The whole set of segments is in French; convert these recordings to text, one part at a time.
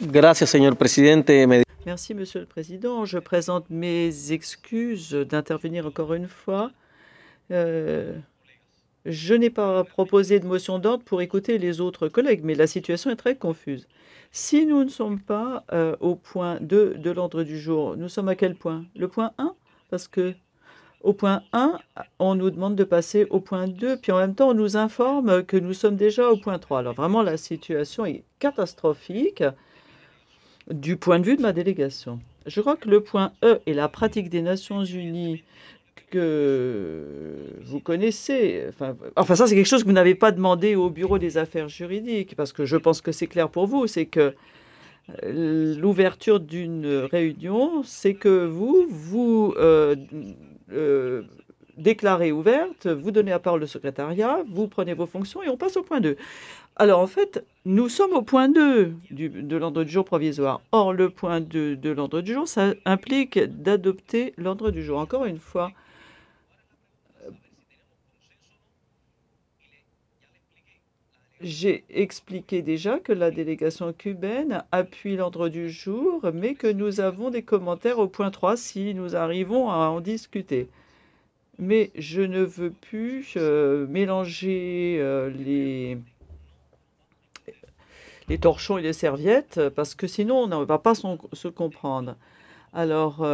Gracias, señor presidente. Merci, Monsieur le Président. Je présente mes excuses d'intervenir encore une fois. Euh, je n'ai pas proposé de motion d'ordre pour écouter les autres collègues, mais la situation est très confuse. Si nous ne sommes pas au point 2 de l'ordre du jour, nous sommes à quel point? Le point 1? Parce que au point 1, on nous demande de passer au point 2, puis en même temps, on nous informe que nous sommes déjà au point 3. Alors vraiment, la situation est catastrophique du point de vue de ma délégation. Je crois que le point E est la pratique des Nations Unies que vous connaissez. Enfin ça, c'est quelque chose que vous n'avez pas demandé au Bureau des affaires juridiques, parce que je pense que c'est clair pour vous, c'est que l'ouverture d'une réunion, c'est que vous déclarez ouverte, vous donnez la parole au secrétariat, vous prenez vos fonctions et on passe au point 2. Alors en fait, nous sommes au point 2 de l'ordre du jour provisoire. Or, le point 2 de l'ordre du jour, ça implique d'adopter l'ordre du jour. Encore une fois, j'ai expliqué déjà que la délégation cubaine appuie l'ordre du jour, mais que nous avons des commentaires au point 3 si nous arrivons à en discuter. Mais je ne veux plus mélanger les torchons et les serviettes, parce que sinon on ne va pas se comprendre. Alors,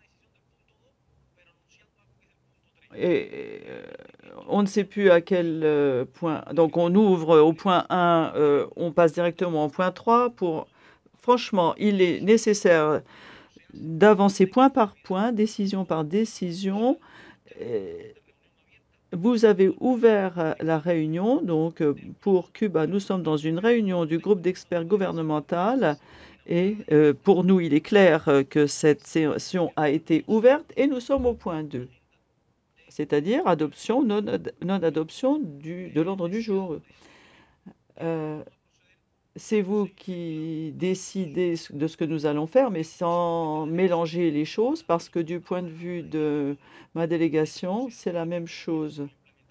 on ne sait plus à quel point. Donc, on ouvre au point 1, on passe directement au point 3. Franchement, il est nécessaire d'avancer point par point, décision par décision. Euh, Vous avez ouvert la réunion. Donc, pour Cuba, nous sommes dans une réunion du groupe d'experts gouvernemental. Et pour nous, il est clair que cette session a été ouverte et nous sommes au point 2, c'est-à-dire adoption, non-adoption de l'ordre du jour. Euh, c'est vous qui décidez de ce que nous allons faire, mais sans mélanger les choses, parce que du point de vue de ma délégation, c'est la même chose.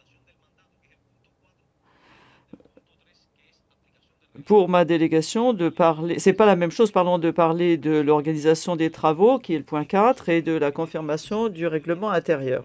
Pour ma délégation, c'est pas la même chose, pardon, de parler de l'organisation des travaux, qui est le point 4, et de la confirmation du règlement intérieur.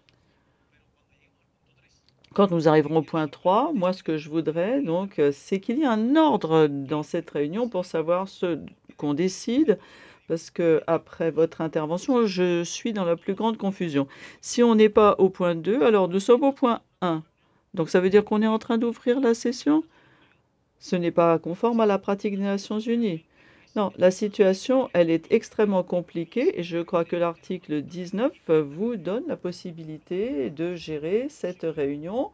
Quand nous arriverons au point 3, moi, ce que je voudrais, donc, c'est qu'il y ait un ordre dans cette réunion pour savoir ce qu'on décide, parce que après votre intervention, je suis dans la plus grande confusion. Si on n'est pas au point 2, alors nous sommes au point 1. Donc ça veut dire qu'on est en train d'ouvrir la session? Ce n'est pas conforme à la pratique des Nations Unies. Non, la situation, elle est extrêmement compliquée et je crois que l'article 19 vous donne la possibilité de gérer cette réunion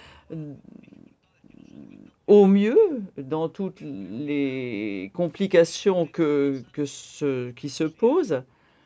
au mieux dans toutes les complications qui se posent.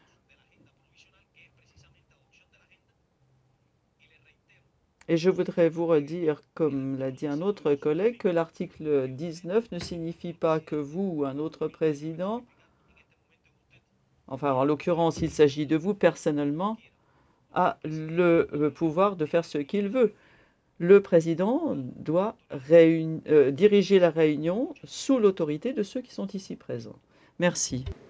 Et je voudrais vous redire, comme l'a dit un autre collègue, que l'article 19 ne signifie pas que vous ou un autre président, enfin en l'occurrence il s'agit de vous personnellement, a le pouvoir de faire ce qu'il veut. Le président doit diriger la réunion sous l'autorité de ceux qui sont ici présents. Merci.